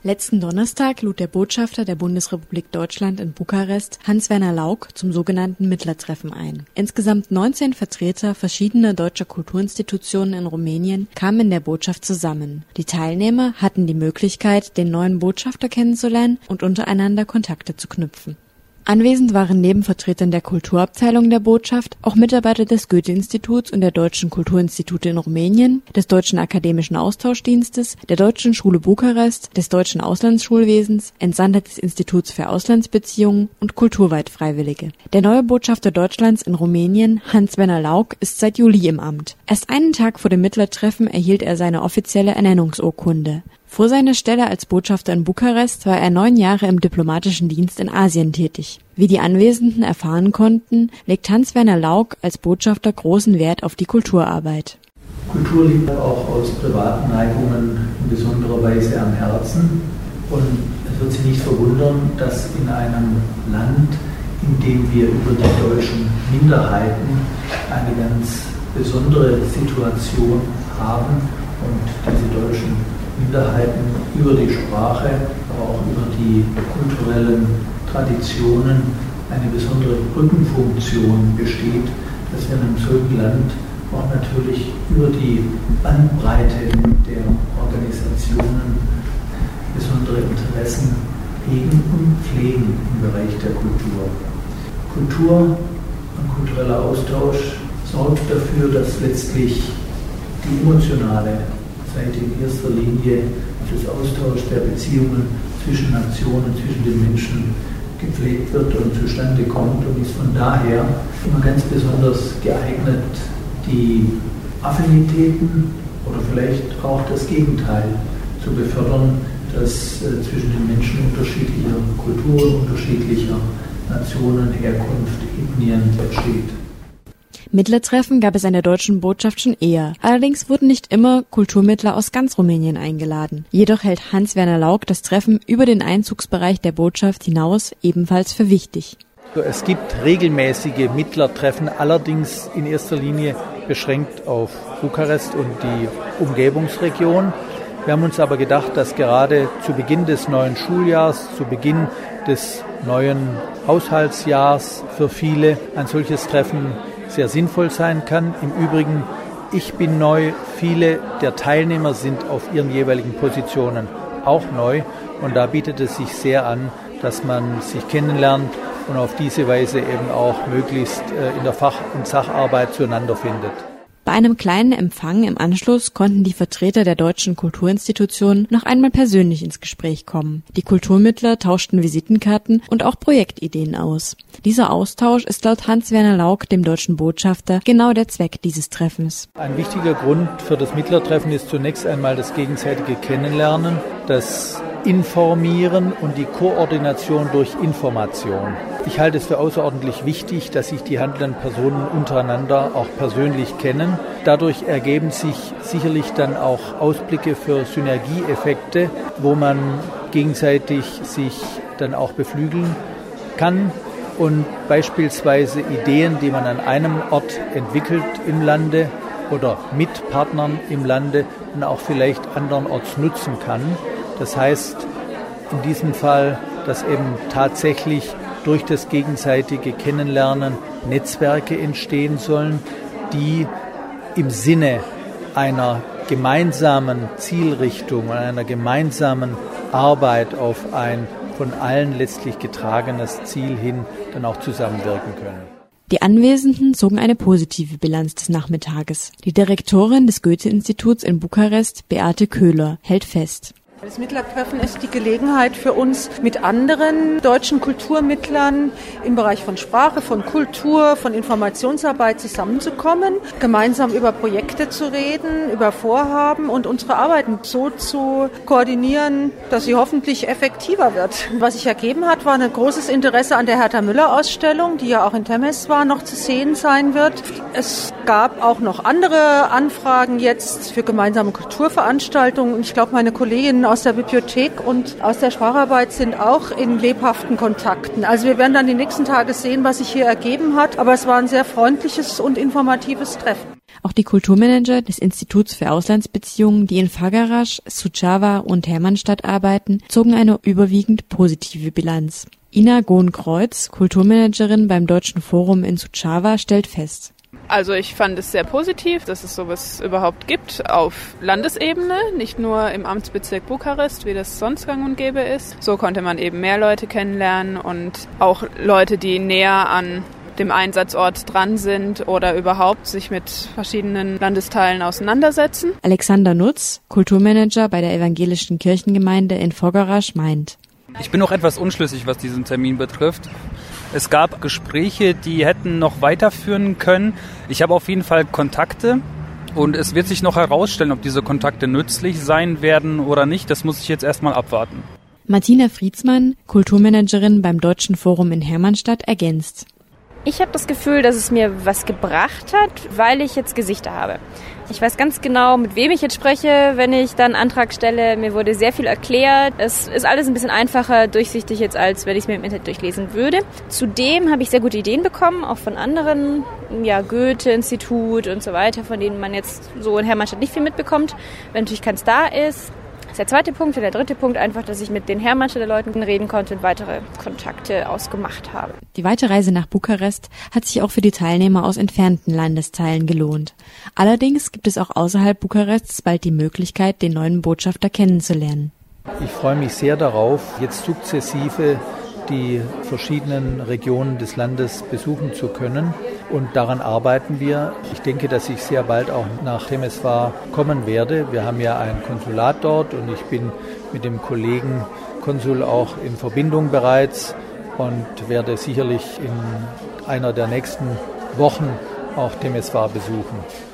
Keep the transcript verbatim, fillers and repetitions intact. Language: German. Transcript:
Letzten Donnerstag lud der Botschafter der Bundesrepublik Deutschland in Bukarest, Hans-Werner Lauck, zum sogenannten Mittlertreffen ein. Insgesamt neunzehn Vertreter verschiedener deutscher Kulturinstitutionen in Rumänien kamen in der Botschaft zusammen. Die Teilnehmer hatten die Möglichkeit, den neuen Botschafter kennenzulernen und untereinander Kontakte zu knüpfen. Anwesend waren neben Vertretern der Kulturabteilung der Botschaft auch Mitarbeiter des Goethe-Instituts und der Deutschen Kulturinstitute in Rumänien, des Deutschen Akademischen Austauschdienstes, der Deutschen Schule Bukarest, des Deutschen Auslandsschulwesens, Entsandte des Instituts für Auslandsbeziehungen und kulturweit Freiwillige. Der neue Botschafter Deutschlands in Rumänien, Hans-Werner Lauck, ist seit Juli im Amt. Erst einen Tag vor dem Mittlertreffen erhielt er seine offizielle Ernennungsurkunde. Vor seiner Stelle als Botschafter in Bukarest war er neun Jahre im diplomatischen Dienst in Asien tätig. Wie die Anwesenden erfahren konnten, legt Hans-Werner Lauck als Botschafter großen Wert auf die Kulturarbeit. Kultur liegt auch aus privaten Neigungen in besonderer Weise am Herzen. Und es wird Sie nicht verwundern, dass in einem Land, in dem wir über die deutschen Minderheiten eine ganz besondere Situation haben und diese deutschen Minderheiten über die Sprache, aber auch über die kulturellen Traditionen eine besondere Brückenfunktion besteht, dass wir in einem solchen Land auch natürlich über die Bandbreite der Organisationen besondere Interessen hegen und pflegen im Bereich der Kultur. Kultur und kultureller Austausch sorgt dafür, dass letztlich die emotionale Seite in erster Linie des Austauschs der Beziehungen zwischen Nationen, zwischen den Menschen gepflegt wird und zustande kommt und ist von daher immer ganz besonders geeignet, die Affinitäten oder vielleicht auch das Gegenteil zu befördern, das äh, zwischen den Menschen unterschiedlicher Kulturen, unterschiedlicher Nationen, Herkunft, Ethnien entsteht. Mittlertreffen gab es an der deutschen Botschaft schon eher. Allerdings wurden nicht immer Kulturmittler aus ganz Rumänien eingeladen. Jedoch hält Hans-Werner Lauck das Treffen über den Einzugsbereich der Botschaft hinaus ebenfalls für wichtig. Es gibt regelmäßige Mittlertreffen, allerdings in erster Linie beschränkt auf Bukarest und die Umgebungsregion. Wir haben uns aber gedacht, dass gerade zu Beginn des neuen Schuljahrs, zu Beginn des neuen Haushaltsjahrs für viele ein solches Treffen sehr sinnvoll sein kann. Im Übrigen, ich bin neu, viele der Teilnehmer sind auf ihren jeweiligen Positionen auch neu und da bietet es sich sehr an, dass man sich kennenlernt und auf diese Weise eben auch möglichst in der Fach- und Sacharbeit zueinander findet. Bei einem kleinen Empfang im Anschluss konnten die Vertreter der deutschen Kulturinstitutionen noch einmal persönlich ins Gespräch kommen. Die Kulturmittler tauschten Visitenkarten und auch Projektideen aus. Dieser Austausch ist laut Hans-Werner Lauck, dem deutschen Botschafter, genau der Zweck dieses Treffens. Ein wichtiger Grund für das Mittlertreffen ist zunächst einmal das gegenseitige Kennenlernen, das Informieren und die Koordination durch Information. Ich halte es für außerordentlich wichtig, dass sich die handelnden Personen untereinander auch persönlich kennen. Dadurch ergeben sich sicherlich dann auch Ausblicke für Synergieeffekte, wo man gegenseitig sich dann auch beflügeln kann und beispielsweise Ideen, die man an einem Ort entwickelt im Lande oder mit Partnern im Lande, dann auch vielleicht andernorts nutzen kann. Das heißt in diesem Fall, dass eben tatsächlich durch das gegenseitige Kennenlernen Netzwerke entstehen sollen, die im Sinne einer gemeinsamen Zielrichtung und einer gemeinsamen Arbeit auf ein von allen letztlich getragenes Ziel hin dann auch zusammenwirken können. Die Anwesenden zogen eine positive Bilanz des Nachmittages. Die Direktorin des Goethe-Instituts in Bukarest, Beate Köhler, hält fest: Das Mittlertreffen ist die Gelegenheit für uns, mit anderen deutschen Kulturmittlern im Bereich von Sprache, von Kultur, von Informationsarbeit zusammenzukommen, gemeinsam über Projekte zu reden, über Vorhaben und unsere Arbeiten so zu koordinieren, dass sie hoffentlich effektiver wird. Was sich ergeben hat, war ein großes Interesse an der Hertha-Müller-Ausstellung, die ja auch in Temeswar noch zu sehen sein wird. Es gab auch noch andere Anfragen jetzt für gemeinsame Kulturveranstaltungen und ich glaube, meine Kolleginnen aus der Bibliothek und aus der Spracharbeit sind auch in lebhaften Kontakten. Also wir werden dann die nächsten Tage sehen, was sich hier ergeben hat, aber es war ein sehr freundliches und informatives Treffen. Auch die Kulturmanager des Instituts für Auslandsbeziehungen, die in Făgăraș, Suceava und Hermannstadt arbeiten, zogen eine überwiegend positive Bilanz. Ina Gohn-Kreuz, Kulturmanagerin beim Deutschen Forum in Suceava, stellt fest: Also ich fand es sehr positiv, dass es sowas überhaupt gibt auf Landesebene, nicht nur im Amtsbezirk Bukarest, wie das sonst gang und gäbe ist. So konnte man eben mehr Leute kennenlernen und auch Leute, die näher an dem Einsatzort dran sind oder überhaupt sich mit verschiedenen Landesteilen auseinandersetzen. Alexander Nutz, Kulturmanager bei der evangelischen Kirchengemeinde in Făgăraș, meint: Ich bin noch etwas unschlüssig, was diesen Termin betrifft. Es gab Gespräche, die hätten noch weiterführen können. Ich habe auf jeden Fall Kontakte und es wird sich noch herausstellen, ob diese Kontakte nützlich sein werden oder nicht. Das muss ich jetzt erstmal abwarten. Martina Friedsmann, Kulturmanagerin beim Deutschen Forum in Hermannstadt, ergänzt: Ich habe das Gefühl, dass es mir was gebracht hat, weil ich jetzt Gesichter habe. Ich weiß ganz genau, mit wem ich jetzt spreche, wenn ich dann einen Antrag stelle. Mir wurde sehr viel erklärt. Es ist alles ein bisschen einfacher, durchsichtig jetzt, als wenn ich es mir im Internet durchlesen würde. Zudem habe ich sehr gute Ideen bekommen, auch von anderen, ja, Goethe-Institut und so weiter, von denen man jetzt so in Hermannstadt nicht viel mitbekommt, wenn natürlich keins da ist. Das ist der zweite Punkt. Und der dritte Punkt einfach, dass ich mit den Hermannstädter Leuten reden konnte und weitere Kontakte ausgemacht habe. Die weite Reise nach Bukarest hat sich auch für die Teilnehmer aus entfernten Landesteilen gelohnt. Allerdings gibt es auch außerhalb Bukarests bald die Möglichkeit, den neuen Botschafter kennenzulernen. Ich freue mich sehr darauf, jetzt sukzessive die verschiedenen Regionen des Landes besuchen zu können. Und daran arbeiten wir. Ich denke, dass ich sehr bald auch nach Temeswar kommen werde. Wir haben ja ein Konsulat dort und ich bin mit dem Kollegen Konsul auch in Verbindung bereits und werde sicherlich in einer der nächsten Wochen auch Temeswar besuchen.